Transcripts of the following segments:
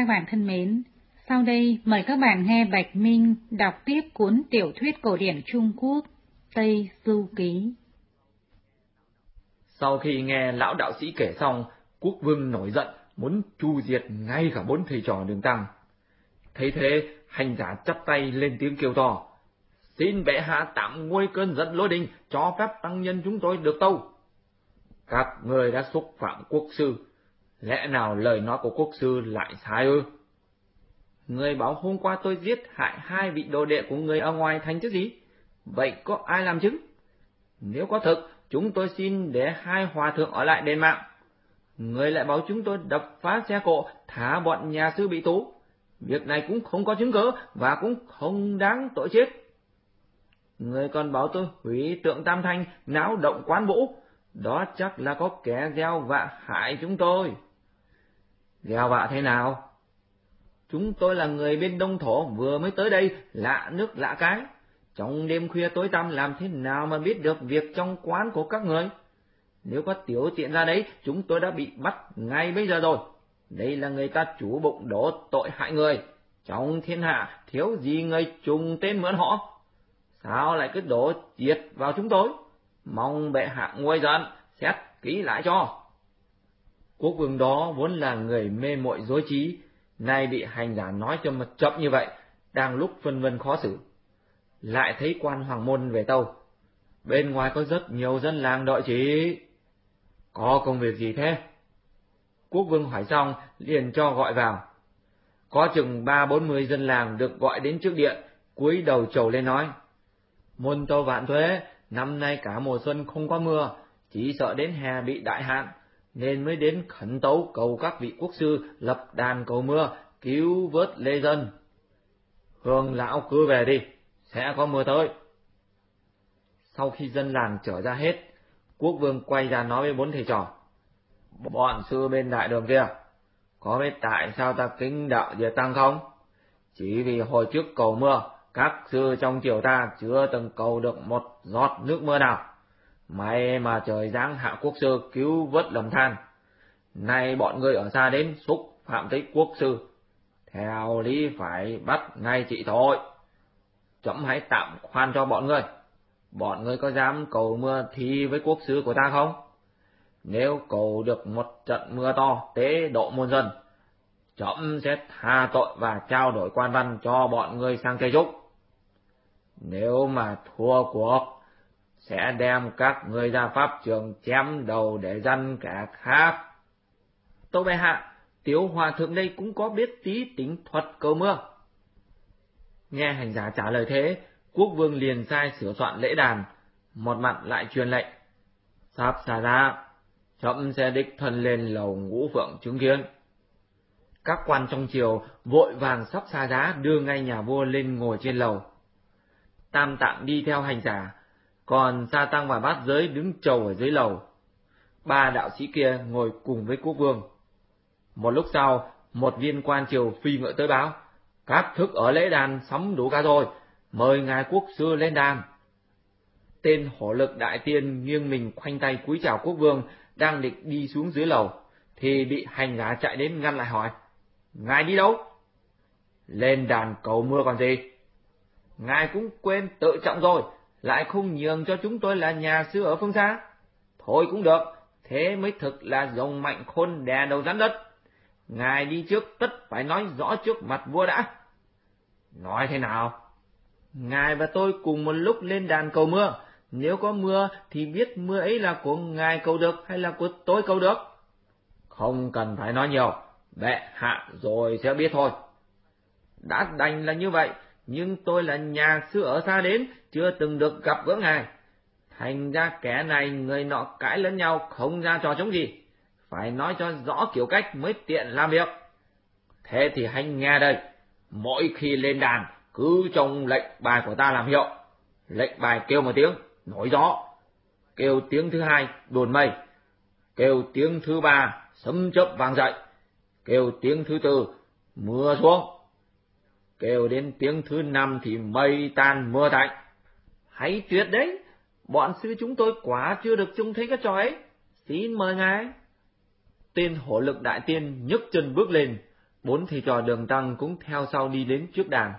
bạn thân mến, sau đây mời các bạn nghe Bạch Minh đọc tiếp cuốn tiểu thuyết cổ điển Trung Quốc Tây Du Ký. Sau khi nghe lão đạo sĩ kể xong, Quốc Vương nổi giận, muốn tru diệt ngay cả 4 thầy trò Đường Tăng. Thấy thế, hành giả chắp tay lên tiếng kêu to: "Xin bệ hạ tạm nguôi cơn giận lôi đình, cho phép tăng nhân chúng tôi được tâu. Các người đã xúc phạm quốc sư, lẽ nào lời nói của quốc sư lại sai ư? Người bảo hôm qua tôi giết hại 2 vị đồ đệ của người ở ngoài thành chứ gì? Vậy có ai làm chứng? Nếu có thực, chúng tôi xin để 2 hòa thượng ở lại đền mạng. Người lại bảo chúng tôi đập phá xe cộ, thả bọn nhà sư bị tù. Việc này cũng không có chứng cứ và cũng không đáng tội chết. Người còn bảo tôi hủy tượng Tam Thanh, náo động quán vũ. Đó chắc là có kẻ gieo vạ hại chúng tôi. Gieo vạ thế nào? Chúng tôi là người bên Đông Thổ vừa mới tới đây, lạ nước lạ cái. Trong đêm khuya tối tăm làm thế nào mà biết được việc trong quán của các người? Nếu có tiểu tiện ra đấy, chúng tôi đã bị bắt ngay bây giờ rồi. Đây là người ta chủ bụng đổ tội hại người. Trong thiên hạ thiếu gì người trùng tên mượn họ. Sao lại cứ đổ diệt vào chúng tôi? Mong bệ hạ nguôi giận, xét kỹ lại cho." Quốc vương đó vốn là người mê muội dối trí, nay bị hành giả nói cho mật chậm như vậy, đang lúc phân vân khó xử. Lại thấy quan hoàng môn về tâu: "Bên ngoài có rất nhiều dân làng đợi chỉ." "Có công việc gì thế?" Quốc vương hỏi xong liền cho gọi vào. Có chừng 30-40 dân làng được gọi đến trước điện, cúi đầu chầu lên nói: "Muôn tâu vạn thuế, năm nay cả mùa xuân không có mưa, chỉ sợ đến hè bị đại hạn, nên mới đến khẩn tấu cầu các vị quốc sư lập đàn cầu mưa, cứu vớt lê dân. Hương lão cứ về đi, sẽ có mưa tới." Sau khi dân làng trở ra hết, quốc vương quay ra nói với 4 thầy trò: "Bọn sư bên đại đường kia, có biết tại sao ta kính đạo diệt tăng không? Chỉ vì hồi trước cầu mưa, các sư trong triều ta chưa từng cầu được một giọt nước mưa nào. May mà trời giáng hạ quốc sư cứu vớt lầm than. Nay bọn ngươi ở xa đến xúc phạm tới quốc sư, theo lý phải bắt ngay trị tội. Chấm hãy tạm khoan cho bọn ngươi. Bọn ngươi có dám cầu mưa thi với quốc sư của ta không? Nếu cầu được một trận mưa to tế độ muôn dân, chấm sẽ tha tội và trao đổi quan văn cho bọn ngươi sang Tây Trúc. Nếu mà thua cuộc, sẽ đem các ngươi ra pháp trường chém đầu để dân kẻ khác." "Tâu bệ hạ, tiểu hòa thượng đây cũng có biết tí tính thuật cầu mưa." Nghe hành giả trả lời thế, quốc vương liền sai sửa soạn lễ đàn, một mặt lại truyền lệnh: "Sắp xả ra, chấm sẽ đích thân lên lầu Ngũ Phượng chứng kiến." Các quan trong triều vội vàng sắp xa giá đưa ngay nhà vua lên ngồi trên lầu. Tam Tạng đi theo hành giả, còn Sa Tăng và Bát Giới đứng chầu ở dưới lầu. 3 đạo sĩ kia ngồi cùng với quốc vương. Một lúc sau, một viên quan triều phi ngựa tới báo: "Các thức ở lễ đàn sắm đủ cả rồi, mời ngài quốc sư lên đàn." Tên Hổ Lực đại tiên nghiêng mình khoanh tay cúi chào quốc vương, đang định đi xuống dưới lầu, thì bị hành giả chạy đến ngăn lại hỏi: "Ngài đi đâu?" "Lên đàn cầu mưa còn gì." "Ngài cũng quên tự trọng rồi, lại không nhường cho chúng tôi là nhà sư ở phương xa. Thôi cũng được, thế mới thực là rồng mạnh khôn đè đầu rắn đất. Ngài đi trước tất phải nói rõ trước mặt vua đã." "Nói thế nào?" "Ngài và tôi cùng một lúc lên đàn cầu mưa, nếu có mưa thì biết mưa ấy là của ngài cầu được hay là của tôi cầu được." "Không cần phải nói nhiều, bệ hạ rồi sẽ biết thôi." "Đã đành là như vậy, nhưng tôi là nhà sư ở xa đến, chưa từng được gặp gỡ ngài. Thành ra kẻ này người nọ cãi lẫn nhau không ra trò chống gì, phải nói cho rõ kiểu cách mới tiện làm việc. Thế thì hãy nghe đây, mỗi khi lên đàn cứ trông lệnh bài của ta làm hiệu. Lệnh bài kêu một tiếng nổi gió, kêu tiếng thứ hai đồn mây, kêu tiếng thứ ba sấm chớp vang dậy, kêu tiếng thứ tư mưa xuống, kêu đến tiếng thứ 5 thì mây tan mưa tạnh." "Hay tuyệt đấy, bọn sư chúng tôi quả chưa được trông thấy cái trò ấy. Xin mời ngài." Tên Hổ Lực đại tiên nhấc chân bước lên, 4 thầy trò Đường Tăng cũng theo sau đi đến trước đàn.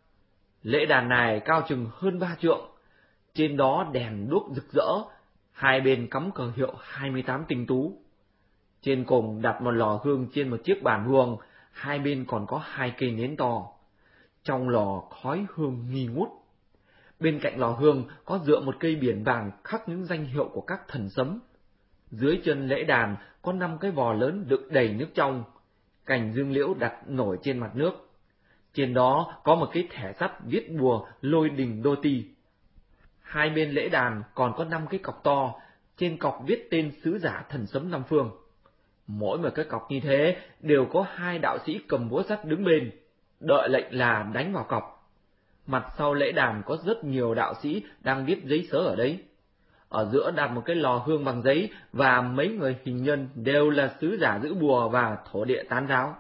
Lễ đàn này cao chừng hơn 3 trượng, trên đó đèn đuốc rực rỡ, hai bên cắm cờ hiệu 28 tinh tú. Trên cùng đặt một lò hương trên một chiếc bàn vuông, hai bên còn có 2 cây nến to. Trong lò khói hương nghi ngút. Bên cạnh lò hương có dựa một cây biển vàng khắc những danh hiệu của các thần sấm. Dưới chân lễ đàn có 5 cái vò lớn đựng đầy nước trong, cành dương liễu đặt nổi trên mặt nước. Trên đó có một cái thẻ sắt viết bùa Lôi Đình Đô Ti. Hai bên lễ đàn còn có 5 cái cọc to, trên cọc viết tên sứ giả thần sấm năm phương. Mỗi một cái cọc như thế đều có 2 đạo sĩ cầm búa sắt đứng bên, đợi lệnh là đánh vào cọc. Mặt sau lễ đàn có rất nhiều đạo sĩ đang viết giấy sớ ở đấy. Ở giữa đặt một cái lò hương bằng giấy và mấy người hình nhân đều là sứ giả giữ bùa và thổ địa tán giáo.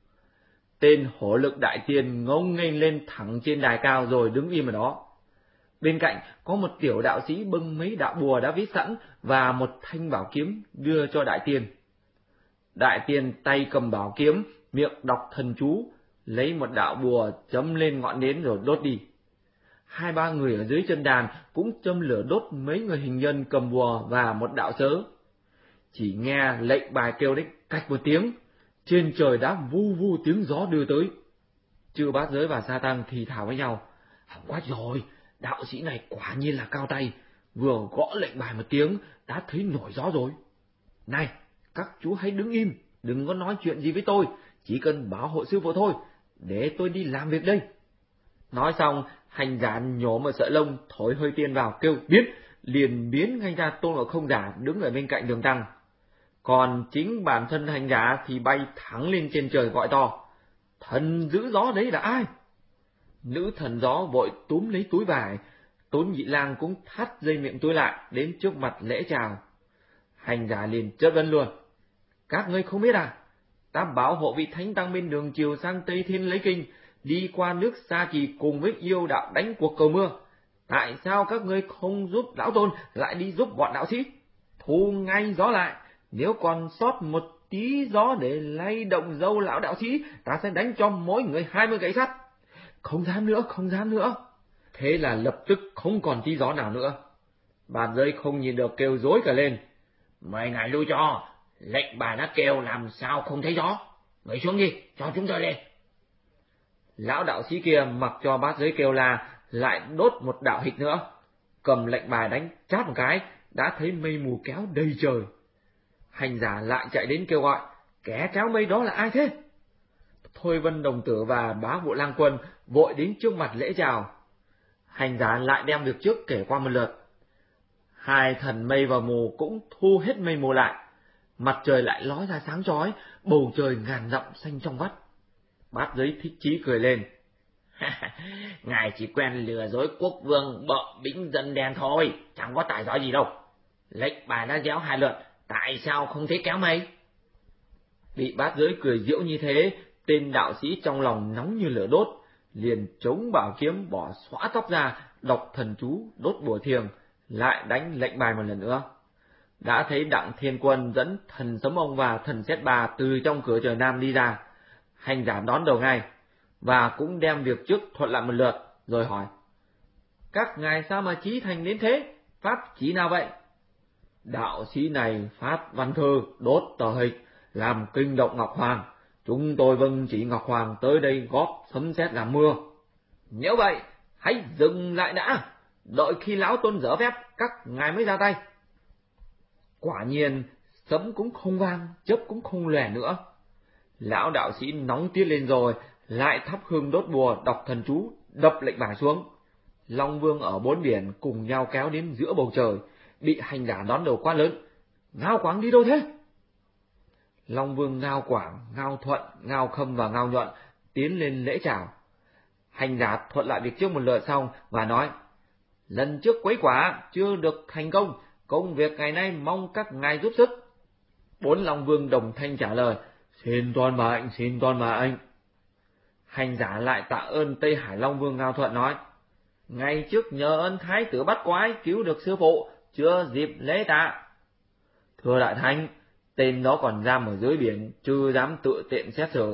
Tên Hổ Lực Đại Tiên ngông nghênh lên thẳng trên đài cao rồi đứng im ở đó. Bên cạnh có một tiểu đạo sĩ bưng mấy đạo bùa đã viết sẵn và một thanh bảo kiếm đưa cho Đại Tiên. Đại Tiên tay cầm bảo kiếm, miệng đọc thần chú, lấy một đạo bùa châm lên ngọn nến rồi đốt đi. 2-3 người ở dưới chân đàn cũng châm lửa đốt mấy người hình nhân cầm bùa và một đạo sớ. Chỉ nghe lệnh bài kêu đấy cạch một tiếng, trên trời đã vu vu tiếng gió đưa tới. Chư Bát Giới và Sa Tăng thì thào với nhau: hỏng quá rồi, đạo sĩ này quả nhiên là cao tay, vừa gõ lệnh bài một tiếng đã thấy nổi gió rồi. Này, các chú hãy đứng im, đừng có nói chuyện gì với tôi, chỉ cần bảo hộ sư phụ thôi, để tôi đi làm việc đây. Nói xong, hành giả nhổ một sợi lông thổi hơi tiên vào kêu biến, liền biến ngay ra Tôn Ngộ Không giả đứng ở bên cạnh Đường Tăng. Còn chính bản thân hành giả thì bay thẳng lên trên trời gọi to: thần giữ gió đấy là ai? Nữ thần gió vội túm lấy túi vải, Tốn Nhị Lang cũng thắt dây miệng túi lại đến trước mặt lễ chào. Hành giả liền chất vấn luôn: các ngươi không biết à? Ta bảo hộ vị thánh tăng bên đường chiều sang Tây Thiên lấy kinh, đi qua nước Sa Trì cùng với yêu đạo đánh cuộc cầu mưa. Tại sao các ngươi không giúp lão tôn lại đi giúp bọn đạo sĩ? Thu ngay gió lại, nếu còn sót một tí gió để lay động dâu lão đạo sĩ, ta sẽ đánh cho mỗi người 20 gậy sắt. Không dám nữa, không dám nữa. Thế là lập tức không còn tí gió nào nữa. Bạt Giới không nhìn được kêu rối cả lên: mời ngài lui cho, lệnh bài đã kêu làm sao không thấy gió, người xuống đi, cho chúng tôi lên. Lão đạo sĩ kia mặc cho Bát Giới kêu la, lại đốt một đạo hịch nữa, cầm lệnh bài đánh chát một cái, đã thấy mây mù kéo đầy trời. Hành giả lại chạy đến kêu gọi: kẻ kéo mây đó là ai thế? Thôi Vân Đồng Tử và Bá Vụ Lang Quân vội đến trước mặt lễ chào. Hành giả lại đem việc trước kể qua một lượt. Hai thần mây và mù cũng thu hết mây mù lại, mặt trời lại ló ra sáng chói, bầu trời ngàn dặm xanh trong vắt. Bát Giới thích chí cười lên: ngài chỉ quen lừa dối quốc vương bợ bĩnh dân đen thôi, chẳng có tài giỏi gì đâu. Lệnh bài đã déo 2 lượt, tại sao không thấy kéo mây? Bị Bát Giới cười giễu như thế, tên đạo sĩ trong lòng nóng như lửa đốt, liền chống bảo kiếm bỏ xõa tóc ra, đọc thần chú đốt bùa thiềng, lại đánh lệnh bài một lần nữa. Đã thấy Đặng Thiên Quân dẫn thần Sấm Ông và thần Sét Bà từ trong cửa trời Nam đi ra. Hành giả đón đầu ngay, và cũng đem việc trước thuật lại một lượt, rồi hỏi: các ngài sao mà chí thành đến thế, pháp chỉ nào vậy? Đạo sĩ này phát văn thư đốt tờ hịch, làm kinh động Ngọc Hoàng, chúng tôi vâng chỉ Ngọc Hoàng tới đây góp sấm sét làm mưa. Nếu vậy, hãy dừng lại đã, đợi khi lão tôn dở phép, các ngài mới ra tay. Quả nhiên, sấm cũng không vang, chớp cũng không lòe nữa. Lão đạo sĩ nóng tiết lên rồi, lại thắp hương đốt bùa, đọc thần chú, đập lệnh bài xuống. Long Vương ở 4 biển cùng nhau kéo đến giữa bầu trời, bị hành giả đón đầu quá lớn: Ngao Quảng đi đâu thế? Long Vương Ngao Quảng, Ngao Thuận, Ngao Khâm và Ngao Nhuận tiến lên lễ chào. Hành giả thuật lại việc trước một lượt xong và nói: lần trước quấy quả chưa được thành công, công việc ngày nay mong các ngài giúp sức. 4 Long Vương đồng thanh trả lời: xin tuân mệnh, xin tuân mệnh. Hành giả lại tạ ơn Tây Hải Long Vương Ngao Thuận nói: ngày trước nhờ ơn thái tử bắt quái cứu được sư phụ, chưa dịp lễ tạ. Thưa đại thánh, tên đó còn giam ở dưới biển, chưa dám tự tiện xét xử,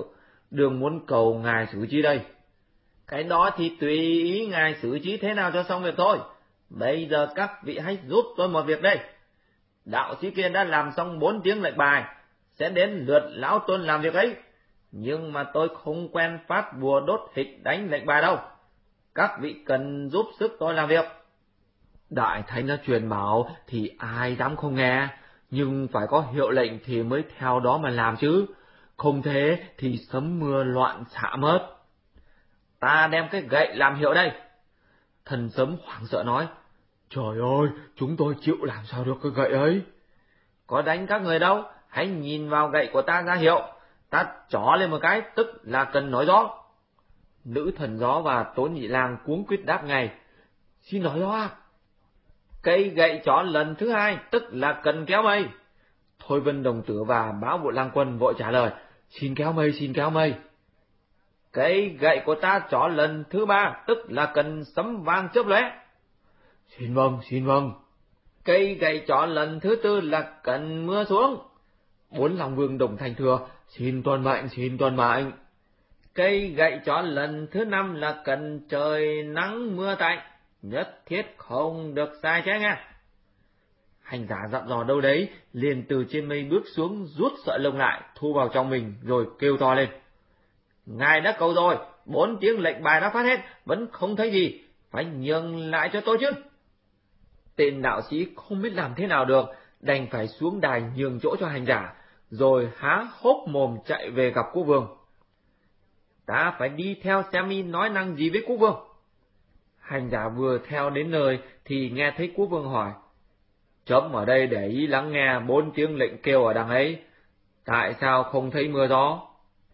Đường muốn cầu ngài xử trí đây. Cái đó thì tùy ý ngài xử trí thế nào cho xong việc thôi. Bây giờ các vị hãy giúp tôi một việc đây. Đạo sĩ kia đã làm xong 4 tiếng lệnh bài, sẽ đến lượt lão Tôn làm việc ấy. Nhưng mà tôi không quen phát bùa đốt hịch đánh lệnh bài đâu. Các vị cần giúp sức tôi làm việc. Đại thánh đã truyền bảo thì ai dám không nghe, nhưng phải có hiệu lệnh thì mới theo đó mà làm chứ. Không thế thì sấm mưa loạn xạ mất. Ta đem cái gậy làm hiệu đây. Thần Sấm hoảng sợ nói, trời ơi, chúng tôi chịu làm sao được cái gậy ấy. Có đánh các người đâu, hãy nhìn vào gậy của ta ra hiệu. Ta chó lên một cái, tức là cần nói gió. Nữ thần gió và Tốn Nhị Lang cuống quýt đáp ngay, xin nói gió à. Cây gậy chó lần thứ 2, tức là cần kéo mây. Thôi Vân Đồng Tử và Bá Vụ Lang Quân vội trả lời, xin kéo mây, xin kéo mây. Cây gậy của ta chó lần thứ 3, tức là cần sấm vang chớp lóe. Xin vâng, xin vâng. Cây gậy chó lần thứ 4 là cần mưa xuống. 4 Long Vương đồng thanh thưa, xin tuân mệnh, xin tuân mệnh. Cây gậy chó lần thứ 5 là cần trời nắng mưa tạnh, nhất thiết không được sai trái nghe. Hành giả dặn dò đâu đấy, liền từ trên mây bước xuống, rút sợi lông lại, thu vào trong mình, rồi kêu to lên. Ngài đã cầu rồi, 4 tiếng lệnh bài đã phát hết, vẫn không thấy gì, phải nhường lại cho tôi chứ. Tên đạo sĩ không biết làm thế nào được, đành phải xuống đài nhường chỗ cho hành giả, rồi há hốc mồm chạy về gặp quốc vương. Ta phải đi theo xem y nói năng gì với quốc vương. Hành giả vừa theo đến nơi thì nghe thấy quốc vương hỏi, chấm ở đây để ý lắng nghe 4 tiếng lệnh kêu ở đằng ấy, tại sao không thấy mưa gió?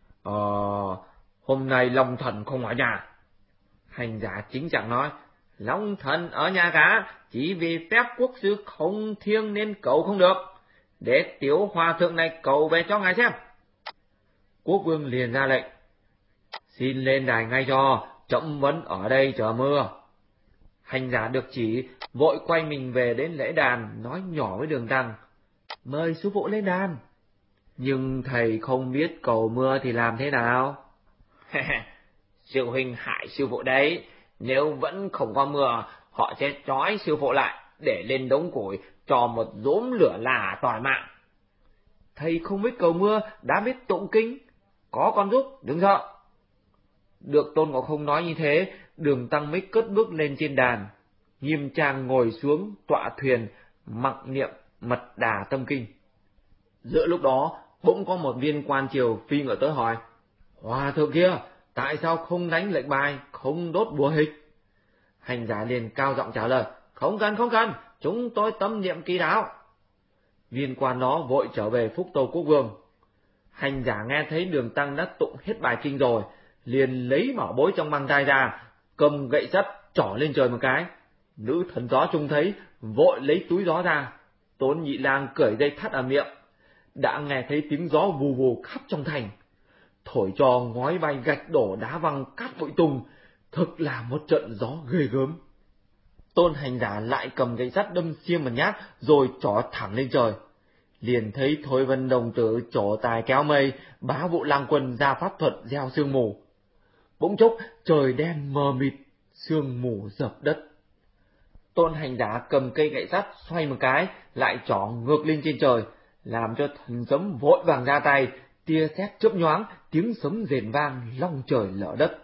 Hôm nay Long Thần không ở nhà. Hành giả chính chẳng nói, Long Thần ở nhà cả, chỉ vì phép quốc sư không thiêng nên cầu không được, để tiểu hòa thượng này cầu về cho ngài xem. Quốc vương liền ra lệnh, xin lên đài ngay cho, trẫm vẫn ở đây chờ mưa. Hành giả được chỉ, vội quay mình về đến lễ đàn, nói nhỏ với Đường Tăng, mời sư phụ lên đàn. Nhưng thầy không biết cầu mưa thì làm thế nào? Sư huynh hại sư phụ đấy, nếu vẫn không có mưa, họ sẽ trói sư phụ lại, để lên đống củi, cho một đốm lửa là tỏi mạng. Thầy không biết cầu mưa, đã biết tụng kinh, có con giúp, đừng sợ. Được Tôn Ngộ Không nói như thế, Đường Tăng mới cất bước lên trên đàn, nghiêm trang ngồi xuống tọa thuyền, mặc niệm Mật Đà Tâm Kinh. Giữa lúc đó, bỗng có một viên quan triều phi ngựa tới hỏi, hòa thượng kia, tại sao không đánh lệnh bài, không đốt bùa hịch? Hành giả liền cao giọng trả lời, không cần, chúng tôi tâm niệm kỳ đạo. Viên quan đó vội trở về phúc tâu quốc vương. Hành giả nghe thấy Đường Tăng đã tụng hết bài kinh rồi, liền lấy bảo bối trong mang tay ra, cầm gậy sắt trỏ lên trời một cái. Nữ thần gió trông thấy, vội lấy túi gió ra. Tốn Nhị Lang cởi dây thắt ở miệng, đã nghe thấy tiếng gió vù vù khắp trong thành, thổi cho ngói bay gạch đổ đá văng cát bụi tung, thực là một trận gió ghê gớm. Tôn hành giả lại cầm gậy sắt đâm xiêm một nhát, rồi trỏ thẳng lên trời. Liền thấy Thôi Vân Đồng Tử trổ tài kéo mây, Bá Vụ Lang Quân ra pháp thuật gieo sương mù. Bỗng chốc trời đen mờ mịt, sương mù dập đất. Tôn hành giả cầm cây gậy sắt xoay một cái, lại trỏ ngược lên trên trời, làm cho Thần Sấm vội vàng ra tay, tia sét chớp nhoáng, tiếng sấm rền vang long trời lở đất.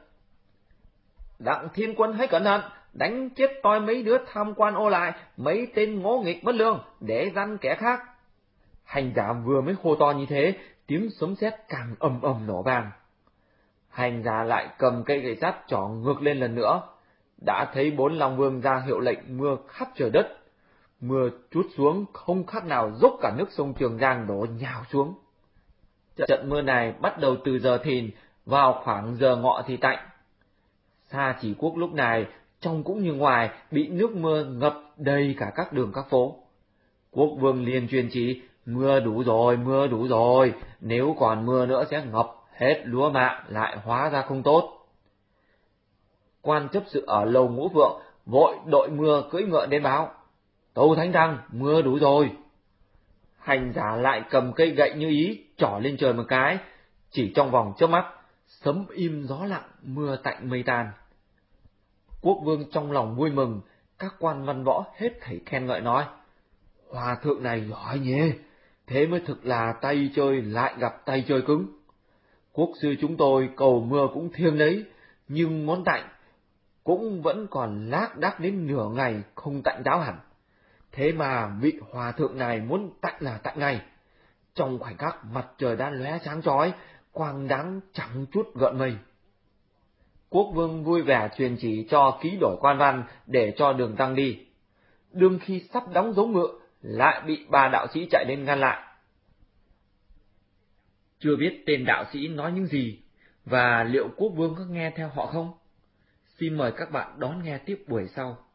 Đặng Thiên Quân hãy cẩn thận, đánh chết toi mấy đứa tham quan ô lại, mấy tên ngỗ nghịch bất lương, để răn kẻ khác. Hành giả vừa mới hô to như thế, tiếng sấm sét càng ầm ầm nổ vang. Hành giả lại cầm cây gậy sắt trỏ ngược lên lần nữa, đã thấy 4 Long Vương ra hiệu lệnh mưa khắp trời đất. Mưa trút xuống không khác nào dốc cả nước sông Trường Giang đổ nhào xuống. Trận mưa này bắt đầu từ giờ thìn, vào khoảng giờ ngọ thì tạnh. Sa Chỉ Quốc lúc này, trong cũng như ngoài, bị nước mưa ngập đầy cả các đường các phố. Quốc vương liền truyền chỉ, mưa đủ rồi, nếu còn mưa nữa sẽ ngập hết lúa mạ, lại hóa ra không tốt. Quan chấp sự ở lầu Ngũ Vượng vội đội mưa cưỡi ngựa đến báo, tâu thánh tăng, mưa đủ rồi. Hành giả lại cầm cây gậy như ý, trỏ lên trời một cái, chỉ trong vòng chớp mắt, Sấm im gió lặng, mưa tạnh mây tan. Quốc vương trong lòng vui mừng, các quan văn võ hết thảy khen ngợi nói: Hòa thượng này giỏi nhỉ, thế mới thực là tay chơi lại gặp tay chơi cứng. Quốc sư chúng tôi cầu mưa cũng thiêng đấy, nhưng muốn tạnh cũng vẫn còn lác đác đến nửa ngày không tạnh giáo hẳn. Thế mà vị hòa thượng này muốn tạnh là tạnh ngay. Trong khoảnh khắc mặt trời đã lóe sáng chói, quang đãng chẳng chút gợn mây. Quốc vương vui vẻ truyền chỉ cho ký đổi quan văn để cho đường tăng đi. Đương khi sắp đóng dấu ngựa, lại bị ba đạo sĩ chạy đến ngăn lại. Chưa biết tên đạo sĩ nói những gì, và liệu quốc vương có nghe theo họ không? Xin mời các bạn đón nghe tiếp buổi sau.